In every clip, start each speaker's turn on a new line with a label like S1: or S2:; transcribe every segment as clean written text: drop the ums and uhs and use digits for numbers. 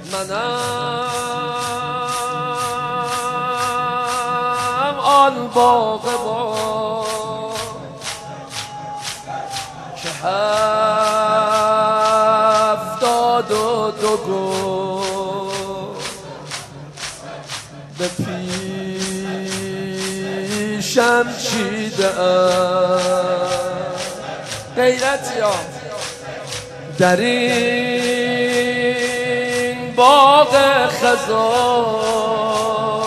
S1: منم آن باغبان که 72 گل به پیشم چیده ام. غیرتی ها در این باغ خزان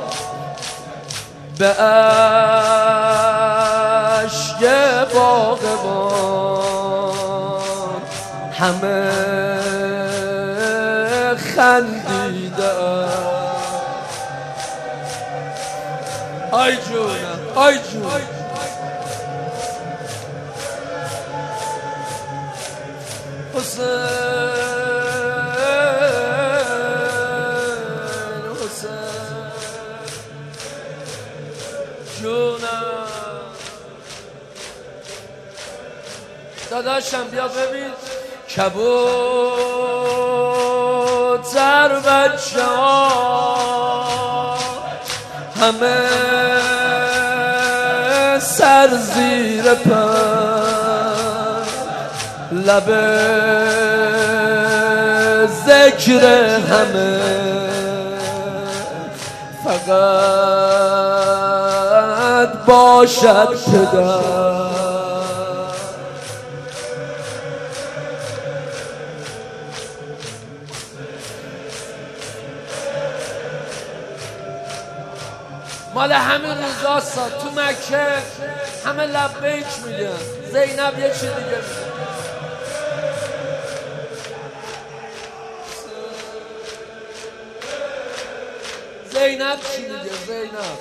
S1: به اشک باغبان همه خندیدن. آی جونم آی جون حسین حسین جونم داداشم بیا ببین کبوتر بچه ها همه سر زیر پر لب ذکر همه فقط باشد پدر. مال همین روزاستا تو مکه همه لبیک میگن. زینب یه چی دیگه میگه. زینب چی میگه؟ زینب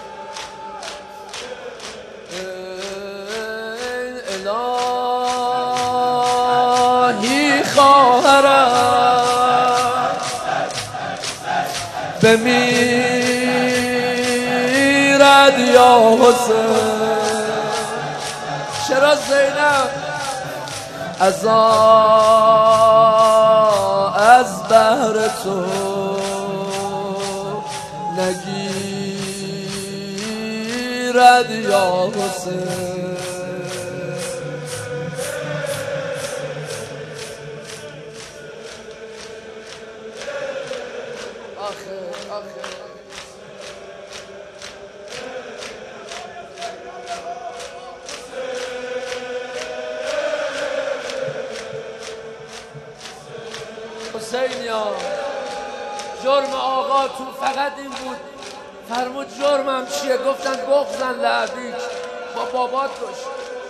S1: الهی خواهرم بمیرد یا حسین. چرا زینب از بهر تو نگیرد یا حسین. حسین یا جرم آقاتون فقط این بود. فرمود جرمم چیه؟ گفتن بغضن لعبیک با بابات باش.